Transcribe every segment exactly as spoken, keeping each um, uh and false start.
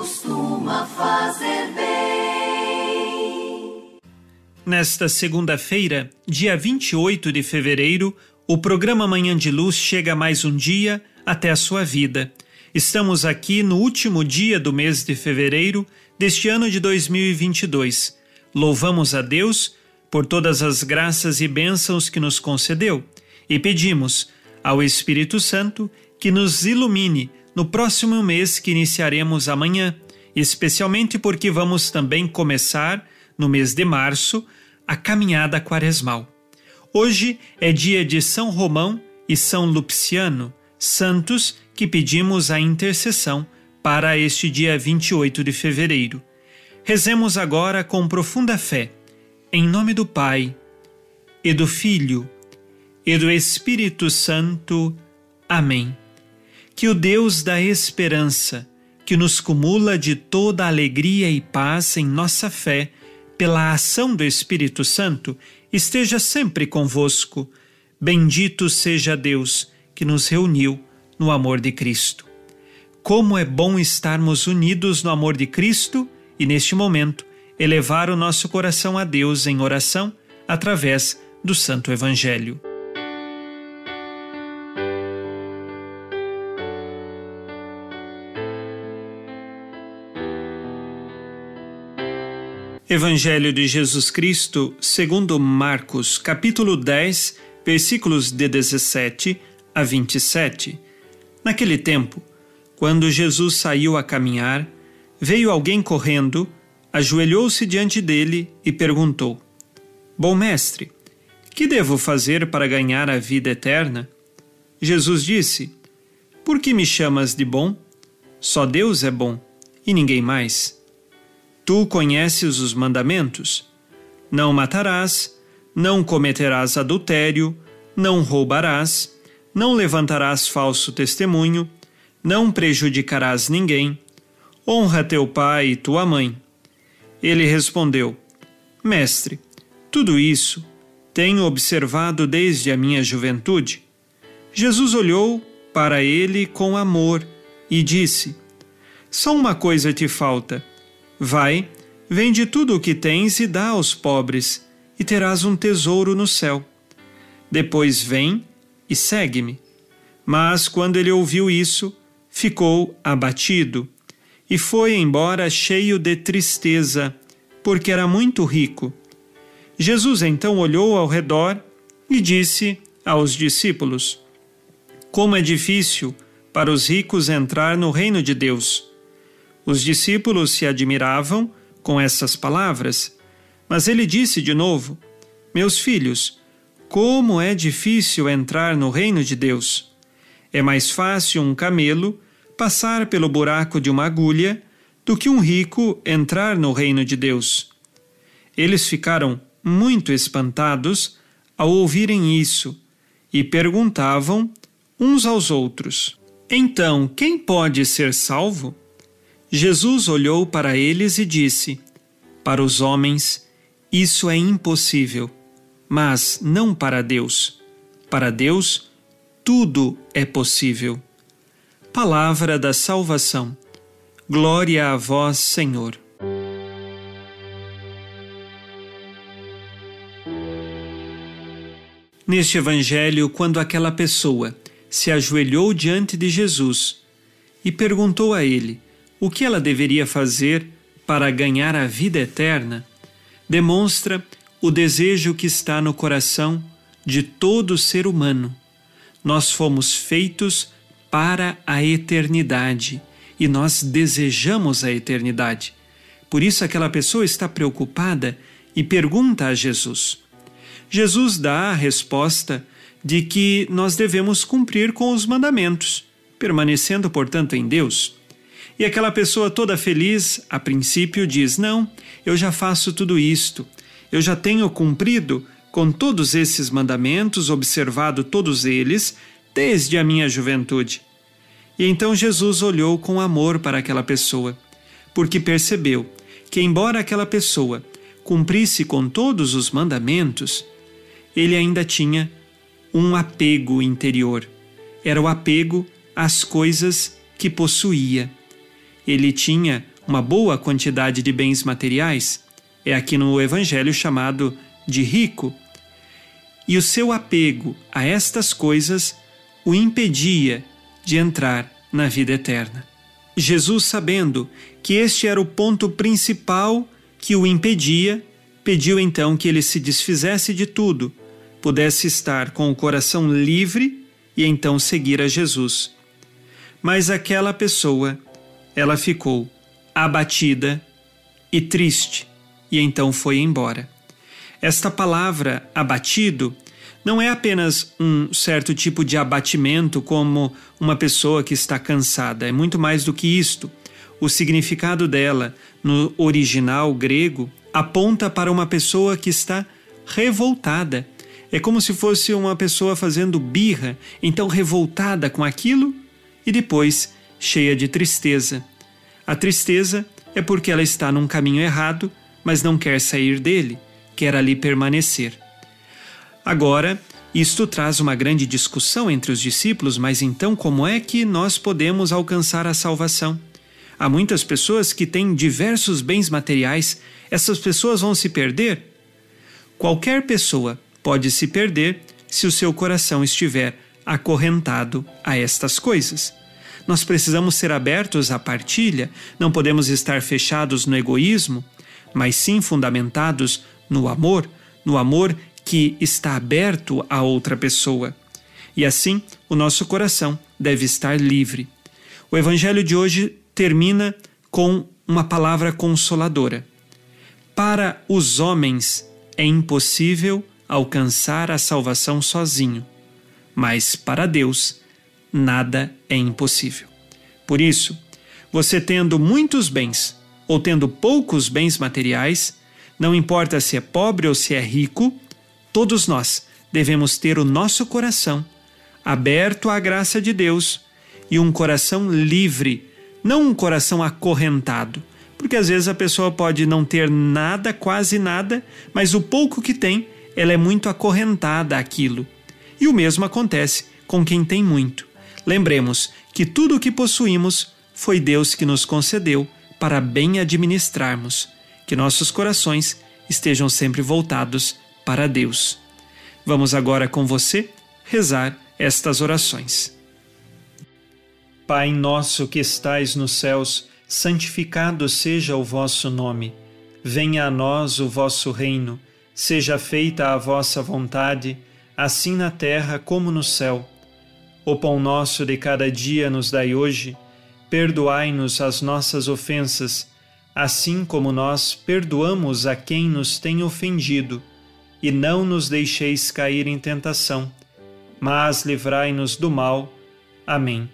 costuma fazer bem. Nesta segunda-feira, dia vinte e oito de fevereiro, o programa Manhã de Luz chega mais um dia até a sua vida. Estamos aqui no último dia do mês de fevereiro deste ano de dois mil e vinte e dois. Louvamos a Deus por todas as graças e bênçãos que nos concedeu e pedimos ao Espírito Santo que nos ilumine no próximo mês que iniciaremos amanhã, especialmente porque vamos também começar, no mês de março, a caminhada quaresmal. Hoje é dia de São Romão e São Lupciano, santos que pedimos a intercessão para este dia vinte e oito de fevereiro. Rezemos agora com profunda fé, em nome do Pai, e do Filho, e do Espírito Santo. Amém. Que o Deus da esperança, que nos cumula de toda alegria e paz em nossa fé, pela ação do Espírito Santo, esteja sempre convosco. Bendito seja Deus que nos reuniu no amor de Cristo. Como é bom estarmos unidos no amor de Cristo e, neste momento, elevar o nosso coração a Deus em oração através do Santo Evangelho. Evangelho de Jesus Cristo, segundo Marcos, capítulo dez, versículos de dezessete a vinte e sete. Naquele tempo, quando Jesus saiu a caminhar, veio alguém correndo, ajoelhou-se diante dele e perguntou: Bom mestre, que devo fazer para ganhar a vida eterna? Jesus disse: Por que me chamas de bom? Só Deus é bom, e ninguém mais. Tu conheces os mandamentos: não matarás, não cometerás adultério, não roubarás, não levantarás falso testemunho, não prejudicarás ninguém, honra teu pai e tua mãe. Ele respondeu: Mestre, tudo isso tenho observado desde a minha juventude. Jesus olhou para ele com amor e disse: Só uma coisa te falta. Vai, vende tudo o que tens e dá aos pobres, e terás um tesouro no céu. Depois vem e segue-me. Mas quando ele ouviu isso, ficou abatido e foi embora cheio de tristeza, porque era muito rico. Jesus então olhou ao redor e disse aos discípulos: Como é difícil para os ricos entrar no reino de Deus. Os discípulos se admiravam com essas palavras, mas ele disse de novo: Meus filhos, como é difícil entrar no reino de Deus. É mais fácil um camelo passar pelo buraco de uma agulha do que um rico entrar no reino de Deus. Eles ficaram muito espantados ao ouvirem isso e perguntavam uns aos outros: Então, quem pode ser salvo? Jesus olhou para eles e disse: Para os homens, isso é impossível, mas não para Deus. Para Deus, tudo é possível. Palavra da salvação. Glória a vós, Senhor. Neste Evangelho, quando aquela pessoa se ajoelhou diante de Jesus e perguntou a ele o que ela deveria fazer para ganhar a vida eterna, demonstra o desejo que está no coração de todo ser humano. Nós fomos feitos para a eternidade e nós desejamos a eternidade. Por isso aquela pessoa está preocupada e pergunta a Jesus. Jesus dá a resposta de que nós devemos cumprir com os mandamentos, permanecendo, portanto, em Deus. E aquela pessoa toda feliz, a princípio, diz: Não, eu já faço tudo isto. Eu já tenho cumprido com todos esses mandamentos, observado todos eles, desde a minha juventude. E então Jesus olhou com amor para aquela pessoa, porque percebeu que, embora aquela pessoa cumprisse com todos os mandamentos, ele ainda tinha um apego interior. Era o apego às coisas que possuía. Ele tinha uma boa quantidade de bens materiais, é aqui no Evangelho chamado de rico, e o seu apego a estas coisas o impedia de entrar na vida eterna. Jesus, sabendo que este era o ponto principal que o impedia, pediu então que ele se desfizesse de tudo, pudesse estar com o coração livre e então seguir a Jesus. Mas aquela pessoa, ela ficou abatida e triste, e então foi embora. Esta palavra abatido não é apenas um certo tipo de abatimento como uma pessoa que está cansada, é muito mais do que isto. O significado dela, no original grego, aponta para uma pessoa que está revoltada. É como se fosse uma pessoa fazendo birra, então revoltada com aquilo e depois cheia de tristeza. A tristeza é porque ela está num caminho errado, mas não quer sair dele, quer ali permanecer. Agora, isto traz uma grande discussão entre os discípulos, mas então como é que nós podemos alcançar a salvação? Há muitas pessoas que têm diversos bens materiais, essas pessoas vão se perder? Qualquer pessoa pode se perder se o seu coração estiver acorrentado a estas coisas. Nós precisamos ser abertos à partilha, não podemos estar fechados no egoísmo, mas sim fundamentados no amor, no amor que está aberto a outra pessoa. E assim, o nosso coração deve estar livre. O Evangelho de hoje termina com uma palavra consoladora. Para os homens é impossível alcançar a salvação sozinho, mas para Deus nada é impossível. Por isso, você tendo muitos bens ou tendo poucos bens materiais, não importa se é pobre ou se é rico, todos nós devemos ter o nosso coração aberto à graça de Deus e um coração livre, não um coração acorrentado, porque às vezes a pessoa pode não ter nada, quase nada, mas o pouco que tem, ela é muito acorrentada àquilo. E o mesmo acontece com quem tem muito. Lembremos que tudo o que possuímos foi Deus que nos concedeu para bem administrarmos, que nossos corações estejam sempre voltados para Deus. Vamos agora com você rezar estas orações. Pai nosso que estais nos céus, santificado seja o vosso nome. Venha a nós o vosso reino. Seja feita a vossa vontade, assim na terra como no céu. O pão nosso de cada dia nos dai hoje. Perdoai-nos as nossas ofensas, assim como nós perdoamos a quem nos tem ofendido. E não nos deixeis cair em tentação, mas livrai-nos do mal. Amém.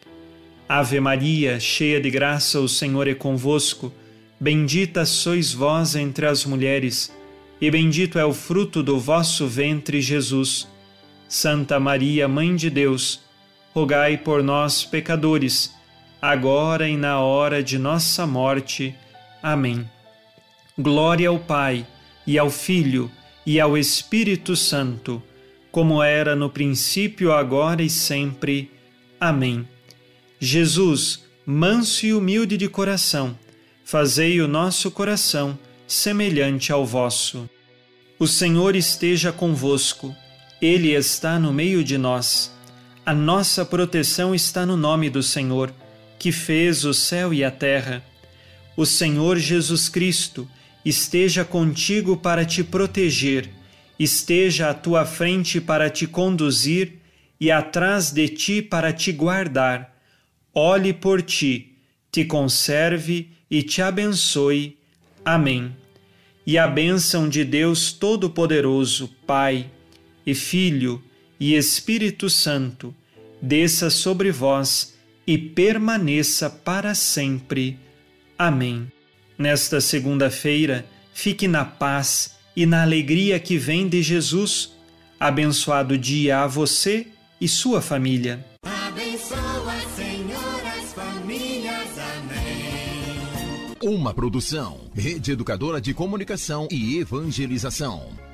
Ave Maria, cheia de graça, o Senhor é convosco. Bendita sois vós entre as mulheres, e bendito é o fruto do vosso ventre, Jesus. Santa Maria, Mãe de Deus, rogai por nós, pecadores, agora e na hora de nossa morte. Amém. Glória ao Pai, e ao Filho, e ao Espírito Santo, como era no princípio, agora e sempre. Amém. Jesus, manso e humilde de coração, fazei o nosso coração semelhante ao vosso. O Senhor esteja convosco, Ele está no meio de nós. A nossa proteção está no nome do Senhor, que fez o céu e a terra. O Senhor Jesus Cristo esteja contigo para te proteger, esteja à tua frente para te conduzir e atrás de ti para te guardar. Olhe por ti, te conserve e te abençoe. Amém. E a bênção de Deus Todo-Poderoso, Pai e Filho e Espírito Santo, desça sobre vós e permaneça para sempre. Amém. Nesta segunda-feira, fique na paz e na alegria que vem de Jesus. Abençoado dia a você e sua família. Abençoa, Senhor, as famílias. Amém. Uma produção, Rede Educadora de Comunicação e Evangelização.